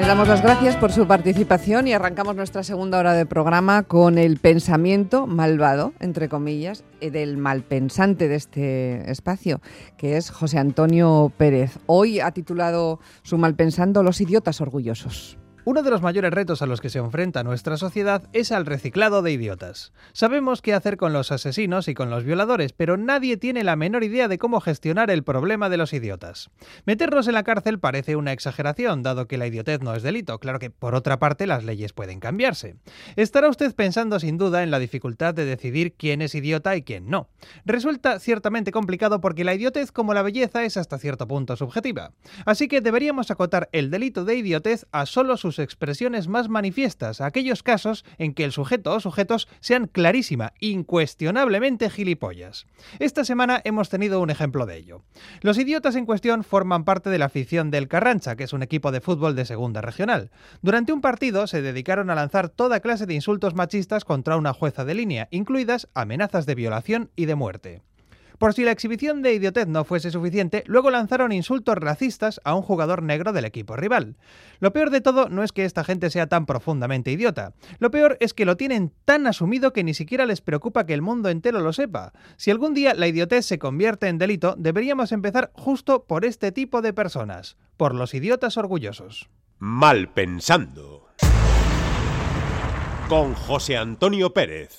damos las gracias por su participación y arrancamos nuestra segunda hora de programa con el pensamiento malvado, entre comillas, del malpensante de este espacio, que es José Antonio Pérez. Hoy ha titulado su malpensando Los idiotas orgullosos. Uno de los mayores retos a los que se enfrenta nuestra sociedad es al reciclado de idiotas. Sabemos qué hacer con los asesinos y con los violadores, pero nadie tiene la menor idea de cómo gestionar el problema de los idiotas. Meterlos en la cárcel parece una exageración, dado que la idiotez no es delito. Claro que, por otra parte, las leyes pueden cambiarse. Estará usted pensando sin duda en la dificultad de decidir quién es idiota y quién no. Resulta ciertamente complicado porque la idiotez, como la belleza, es hasta cierto punto subjetiva. Así que deberíamos acotar el delito de idiotez a solo sus expresiones más manifiestas, aquellos casos en que el sujeto o sujetos sean clarísima, incuestionablemente gilipollas. Esta semana hemos tenido un ejemplo de ello. Los idiotas en cuestión forman parte de la afición del Carrancha, que es un equipo de fútbol de segunda regional. Durante un partido se dedicaron a lanzar toda clase de insultos machistas contra una jueza de línea, incluidas amenazas de violación y de muerte. Por si la exhibición de idiotez no fuese suficiente, luego lanzaron insultos racistas a un jugador negro del equipo rival. Lo peor de todo no es que esta gente sea tan profundamente idiota. Lo peor es que lo tienen tan asumido que ni siquiera les preocupa que el mundo entero lo sepa. Si algún día la idiotez se convierte en delito, deberíamos empezar justo por este tipo de personas, por los idiotas orgullosos. Malpensando. Con José Antonio Pérez.